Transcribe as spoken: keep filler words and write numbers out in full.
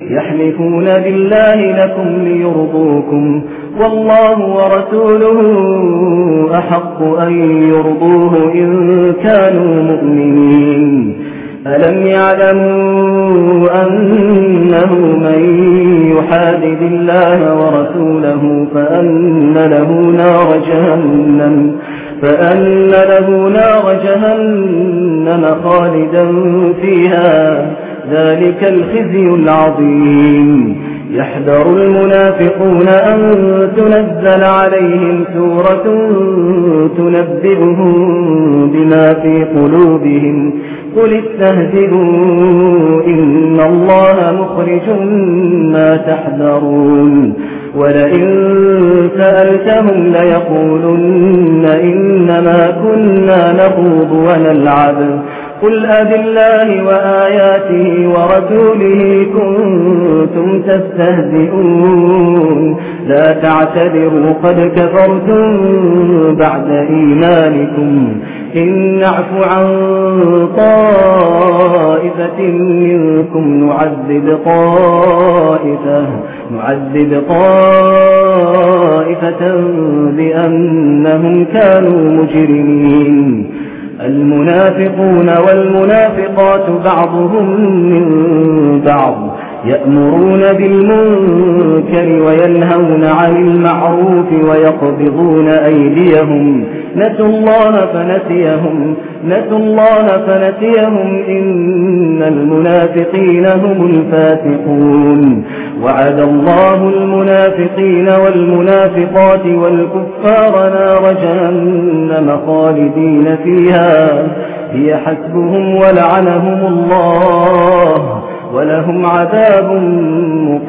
يحلفون بالله لكم ليرضوكم والله ورسوله أحق أن يرضوه إن كانوا مؤمنين. ألم يعلموا أنه من يحادد الله ورسوله فأن له نار جهنم فأن له نار جهنم خالدا فيها ذلك الخزي العظيم. يحذر المنافقون أن تنزل عليهم سورة تنبئهم بما في قلوبهم قل استهزئوا إن الله مخرج ما تحذرون. ولئن سألتهم ليقولن إنما كنا نخوض ونلعب قل أبالله وآياته ورسوله كنتم تستهزئون لا تعتذروا قد كفرتم بعد إيمانكم إن نعف عن طائفة منكم نعذب طائفة نعذب طائفة بأنهم كانوا مجرمين. المنافقون والمنافقات بعضهم من بعض يأمرون بالمنكر وينهون عن المعروف ويقبضون أيديهم نسوا الله فنسيهم نسوا الله فنسيهم إن المنافقين هم الفاسقون. وعد الله المنافقين والمنافقات والكفار نار جهنم خالدين فيها هي حسبهم ولعنهم الله ولهم عذاب